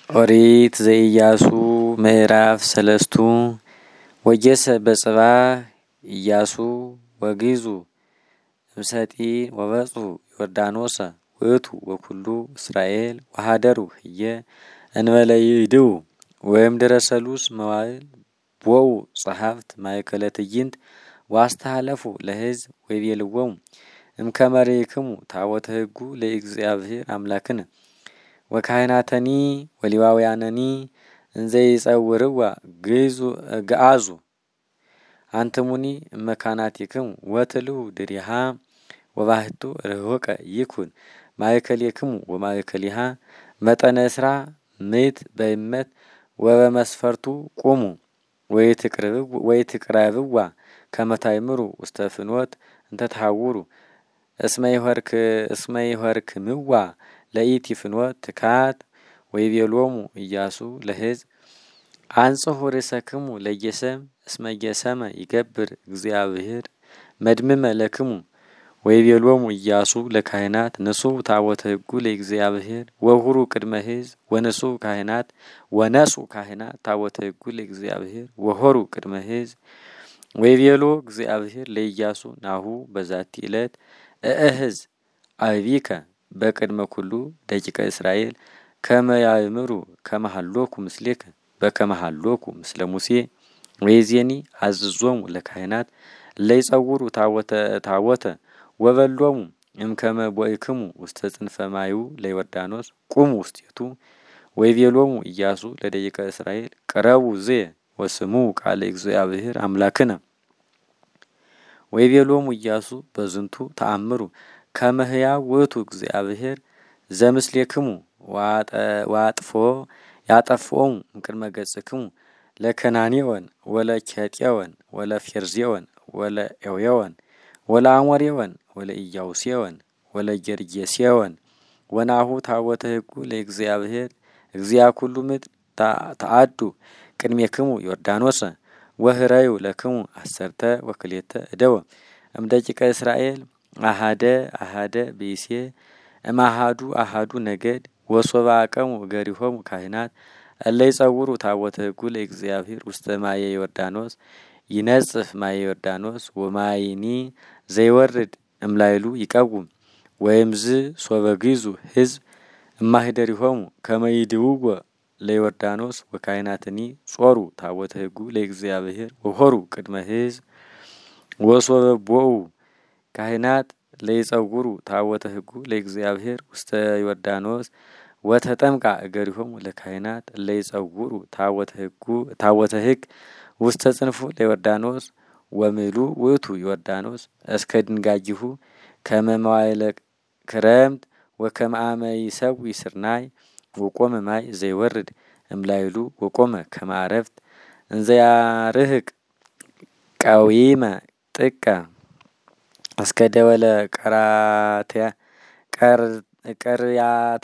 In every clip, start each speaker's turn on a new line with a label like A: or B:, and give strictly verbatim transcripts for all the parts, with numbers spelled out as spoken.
A: ኦሪት ዘኢያሱ ምዕራፍ ሰለስቱ ወጀሰ በጽባ ኢያሱ ወግዙ እምሰጢ ወበጹ ዮርዳኖስ ውእቱ ወኩሉ እስራኤል ወሃደሩ ህየ እንበለ ይድው ወይም ደረሰሉስ መዋዕል ቦው ጸሐፍት ማእከለ ትዕይንት ዋስተሃለፉ ለሕዝብ ወይቤልዎሙ እምከመሬክሙ ታቦተ ሕጉ ለእግዚአብሔር አምላክነ ወካህናተኒ ወሊዋውያነኒ እንዘ ይጸውርዋ ግዙ ገአዙ አንትሙኒ መካናቲክሙ ወትልው ድሪሃ ወባህቱ ርሁቀ ይኩን ማእከሌክሙ ወማእከሊሃ መጠነ እስራ ምት በእመት ወበመስፈርቱ ቁሙ ወይትቅርብ ወይትቅረብዋ ከመታይምሩ ውስተ ፍኖት እንተ ተሐውሩ እስመ ይሆርክ እስመ ይሆርክ ምዋ ለኢቲ ፍኖት ትካት ወይቤሎሙ ኢያሱ ለሕዝብ አንጽሑ ርእሰክሙ ለጌሰም እስመ ጌሰመ ይገብር እግዚአብሔር መድምመ ለክሙ ወይቤሎሙ ኢያሱ ለካህናት ንሱ ታቦተ ሕጉ ለእግዚአብሔር ወሁሩ ቅድመ ሕዝብ ወንሱ ካህናት ወነሱ ካህናት ታቦተ ሕጉ ለእግዚአብሔር ወሆሩ ቅድመ ሕዝብ ወይቤሎ እግዚአብሔር ለኢያሱ ናሁ በዛቲ ዕለት እእህዝ አቢከ በቅድመ ኩሉ ደቂቀ እስራኤል ከመ ያእምሩ ከመሃሎኩ ምስሌከ በከመሃሎኩ ምስለ ሙሴ ወይዜኒ አዝዞሙ ለካህናት ለይጸውሩ ታቦተ ታቦተ ወበሎሙ እምከመ ቦእክሙ ውስተ ጽንፈ ማዩ ለዮርዳኖስ ቁሙ ውስቴቱ ወይቤሎሙ ኢያሱ ለደቂቀ እስራኤል ቀረቡ ዘ ወስሙ ቃለ እግዚአብሔር አምላክነ ወይቤሎሙ ኢያሱ በዝንቱ ተአምሩ ከመ ሕያው ውእቱ እግዚአብሔር ዘምስሌክሙ ዋጥፎ ያጠፍኦሙ እምቅድመ ገጽክሙ ለከናኔወን ወለኬጤወን ወለፌርዜወን ወለኤዌወን ወለአሞሬወን ወለኢያቡሴወን ወለጌርጌሴወን ወናሁ ታቦተ ሕጉ ለእግዚአብሔር እግዚአ ኩሉ ምድር ተአዱ ቅድሜክሙ ዮርዳኖስ ወህረዩ ለክሙ አሰርተ ወክሌተ እደወ እምደቂቀ እስራኤል አሃደ አሃደ ብእሴ እማሃዱ አሃዱ ነገድ ወሶባ አቀሙ ገሪሆሙ ካህናት እለ ይጸውሩ ታቦተ ሕጉ ለእግዚአብሔር ውስተ ማየ ዮርዳኖስ ይነጽፍ ማየ ዮርዳኖስ ወማይኒ ዘይወርድ እምላይሉ ይቀውም ወይምዝ ሶበ ግዙ ሕዝብ እማህደሪሆሙ ከመ ይድውዎ ለዮርዳኖስ ወካህናትኒ ጾሩ ታቦተ ሕጉ ለእግዚአብሔር ወሆሩ ቅድመ ሕዝብ ወሶበ ቦኡ ካህናት ለይጸውሩ ታቦተ ሕጉ ለእግዚአብሔር ውስተ ዮርዳኖስ ወተጠምቃ እገሪሆሙ ለካህናት ለይጸውሩ ታቦተ ሕጉ ታቦተ ሕግ ውስተ ጽንፉ ለዮርዳኖስ ወምሉ ውእቱ ዮርዳኖስ እስከ ድንጋጊሁ ከመ መዋዕለ ክረምት ወከመ አመ ይሰዊ ስርናይ ወቆመ ማይ ዘይወርድ እምላይሉ ወቆመ ከመ ዓረፍት እንዘ ያርህቅ ቀዊመ ጥቀ እስከ ደወለ ቀራትያ ቀር ቀርያታ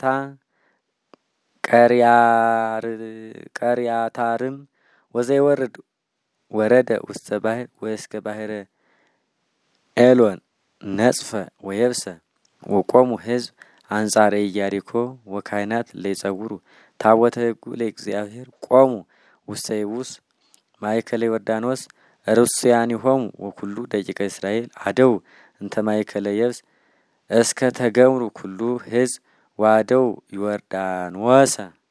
A: ቀርያር ቀርያታርም ወዘይወርድ ወረደ ውስተ ባሕር ወእስከ ባሕረ ኤሎን ነጽፈ ወየብሰ ወቆሙ ሕዝብ አንጻረ ኢያሪኮ ወካህናት ለይጸውሩ ታቦተ ሕጉ ለእግዚአብሔር ቆሙ ውስተ ይቡስ ማእከለ ዮርዳኖስ ርስያኒሆሙ ወኩሉ ደቂቀ እስራኤል አደው እንተ ማእከለ የብስ እስከ ተገምሩ ኩሉ ሕዝብ ዋደው ዮርዳኖስ